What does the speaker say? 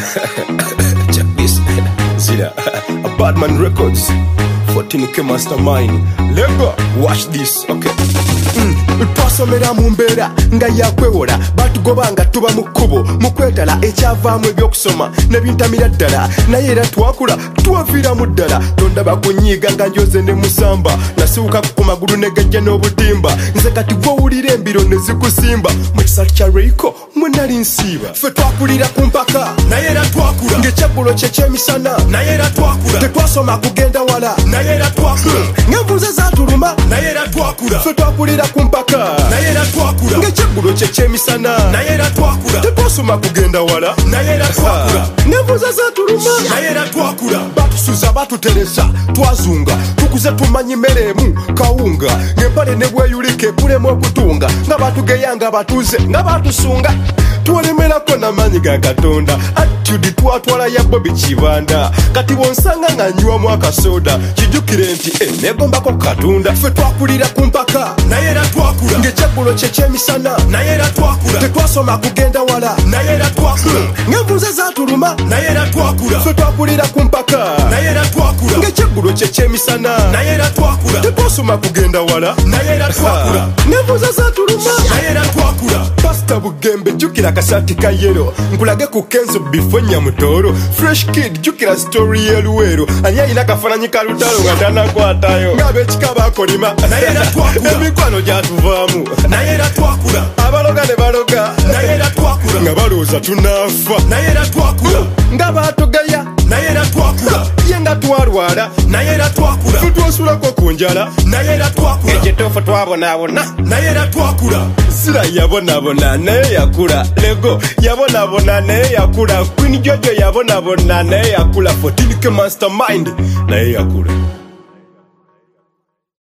Check this. Zira. A Badman Records. 14K Mastermind. Lego. Watch this. Okay. Twasomera mu mbeera nga yakwewola batugoba nga tuba mu kkubo mu kwetala ekyavaamu ebyokusoma ne bintamira ddala naye era twakula twaviiramu ddala tondaba kunyiiga nga njoze ne musamba nasibuka ku magulu ne gajja n'obutimba nze kati gwowulira embiro ne zikusimba mu kisatu kya Reiko mwe nali nsiiba ffe twakulira ku mpaka naye era twakula ng'ekyeggulo kye kyemisana naye era twakula tetwasoma kugenda wala naye era twakula ng'envunze zaatuluma naye era twakula ffe twakulira ku mpaka naye era twakula ng'ekyeggulo kye kyemisana naye era twakula tetwasoma kugenda wala naye era twakula ng'envunze zaatuluma naye era twakula batusuza batuteresa twazunga tukuze tumanyi mmere emu kawunga ng'empale ne bweyulike kulemu okutunga nga batugeya nga batuze nga batusunga tweremerako n'amaanyi ga Katonda attitude twatwala ya Bobby Kibanda kati bonsanga nga nyiwamu akasoda kijjukire nti negombako Katonda ffe twakulira ku mpaka naye era twakula ng'ekyeggulo kye kyemisana naye era twakula tetwasoma kugenda wala naye era twakula ng'envunze zaatuluma naye era twakula ffe twakulira ku mpaka naye era twakula ng'ekyeggulo kye kyemisana naye era twakula tetwasoma kugenda wala naye era twakula ng'envunze zaatuluma naye era twakula Pastor Bugembe jukira kasati ka yero nkulage ku Kenzo before Nyamutoro Fresh Kid jukira story yeruwero ani alina kafananyi ka lutalo nga tanakwatayo ng'abekika bakolima naye era twakula emikwano gyatuvaamu naye era twakula abaloga ne baloga naye era twakula nga balowooza tunaafa naye era twakula nga baatugaya naye era twakula ye nga twalwala naye era twakula ffe twasulako ku njala naye era twakula ekitoofu twabonaabona naye era twakula Zira yabonaabona naye yakula Lego yabonaabona naye yakula Queen Jojo yabonaabona naye yakula 14K Mastermind naye yakula